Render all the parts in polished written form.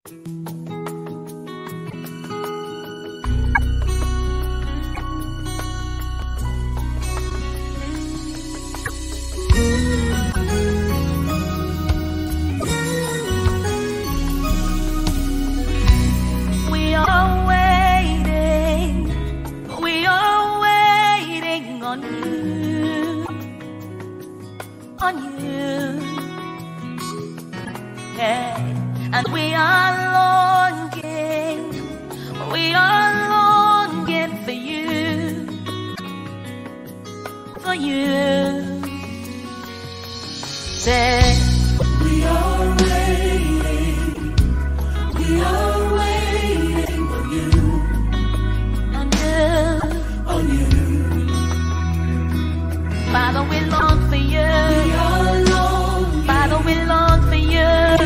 And we are longing for you. Say, we are waiting for you, on you. Father, we long for you. Father, we long for you.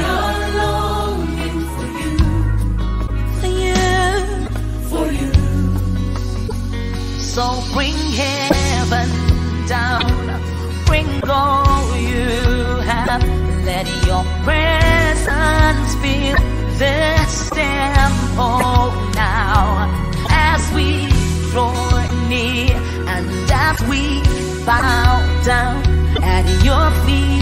So bring heaven down, bring all you have. Let your presence fill this temple now. As we draw near and as we bow down at your feet.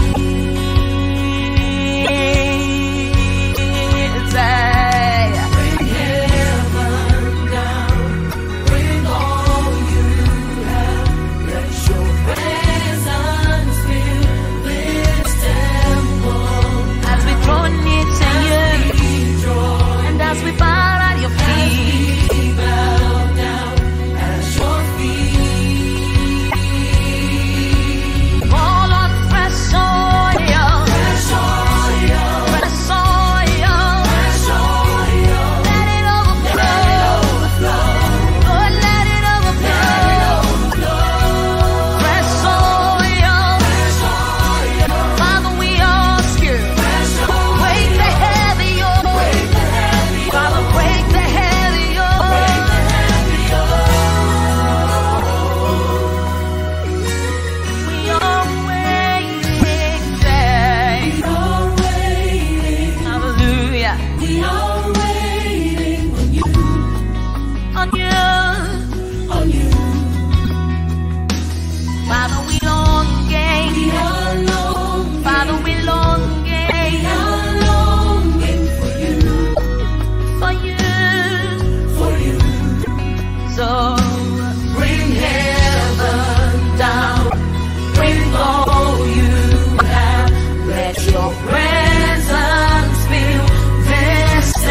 Your presence fill this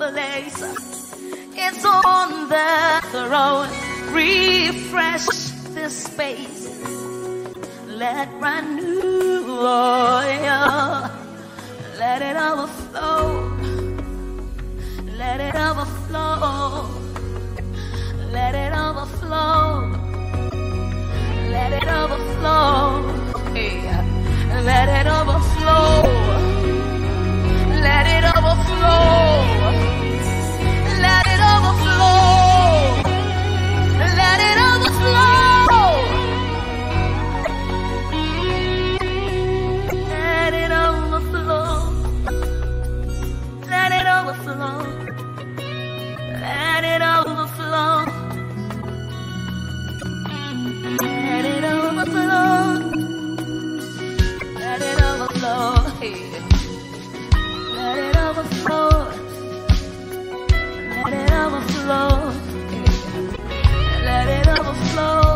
place. It's on the throne. Refresh this space. Let brand new oil, let it overflow. Let it overflow. Let it overflow. Let it overflow. Yeah. Let it overflow. Let it overflow. Let it overflow. Let it overflow. Let it overflow. Let it overflow. Let it overflow. Let it overflow. Let it overflow. Let it overflow. Let it overflow. Let it overflow.